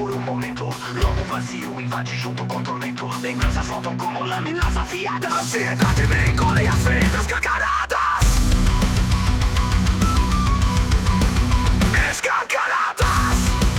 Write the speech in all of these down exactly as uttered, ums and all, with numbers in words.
por um momento. Logo o vazio invade junto com o tormento. Lembranças voltam como lâminas afiadas. Ansiedade me engole as feridas escancaradas. Escancaradas.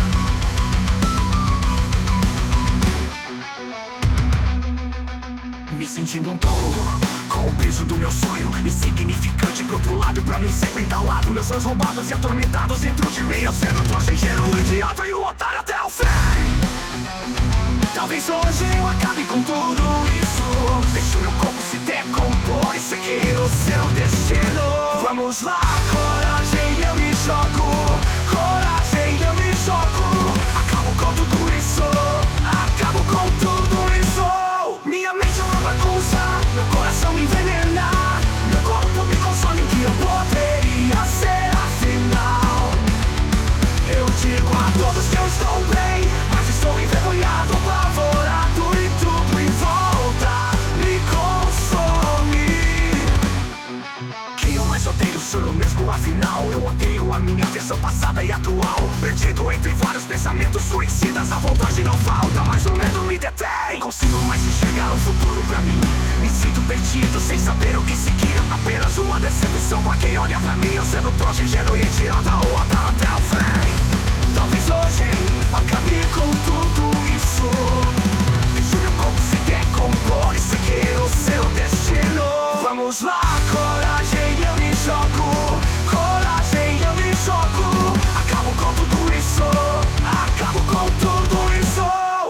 Me sentindo um tolo, com o peso do meu sonho insignificante pro outro lado, pra mim sempre entalado. Meus sonhos roubados e atormentados dentro de mim. Eu sendo o passageiro, o idiota e o otário até o fim. Talvez hoje eu acabe com tudo isso. Deixe o meu corpo se decompor e seguir o seu destino. Vamos lá, coragem, eu me jogo. Coragem, eu me jogo. Acabo com tudo isso. Acabo com tudo isso. Minha mente é uma bagunça, meu coração me envenena. Meu corpo me consome, que eu poderia ser afinal. Eu digo a todos que eu estou bem, mas estou envergonhado, apavorado e tudo em volta me consome. Que eu mais odeio sou eu mesmo, afinal. Eu odeio a minha versão passada e atual. Perdido entre vários pensamentos suicidas, a vontade não falta, mas o medo me detém. Não consigo mais enxergar o futuro pra mim. Me sinto perdido, sem saber o que seguir. Apenas uma decepção pra quem olha pra mim. Eu sendo trouxa, ingênuo e idiota, ou até até o fim. Talvez hoje acabe com tudo isso. Deixe meu corpo se decompor e seguir o seu destino. Vamos lá, coragem, eu me jogo. Coragem, eu me jogo. Acabo com tudo isso. Acabo com tudo isso.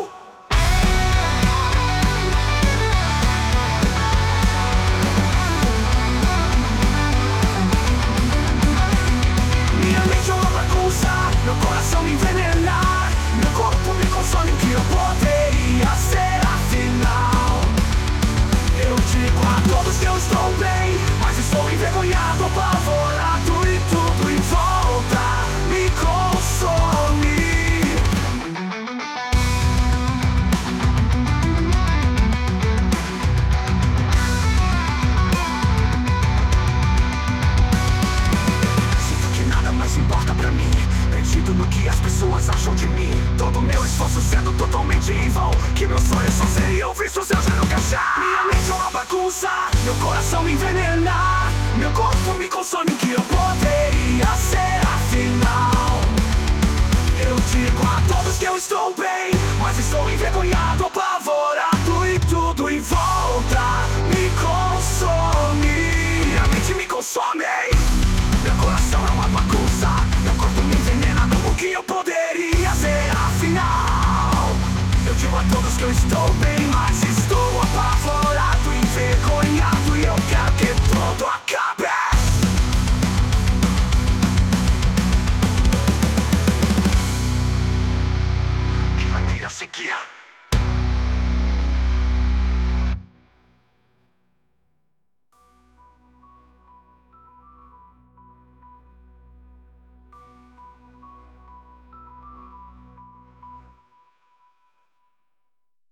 Minha mente é uma bagunça, meu coração me envenena. Meu corpo me consome, que eu poderia ser afinal. Eu digo a todos que eu estou bem, mas estou envergonhado, apavorado e tudo em volta me consome. Sinto que nada mais importa pra mim, perdido no que as pessoas acham de mim. Todo meu esforço sendo totalmente em vão, que meu sonho só seria ouvir seus já nunca achar. Minha mente é uma bagunça, meu coração me envenena. Meu corpo me consome, que eu poderia ser afinal. Eu digo a todos que eu estou bem, mas estou envergonhado, apavorado e tudo em volta me consome. Minha mente me consome. Meu coração é uma bagunça, meu corpo me envenena. O que eu poderia ser afinal? Eu digo a todos que eu estou bem,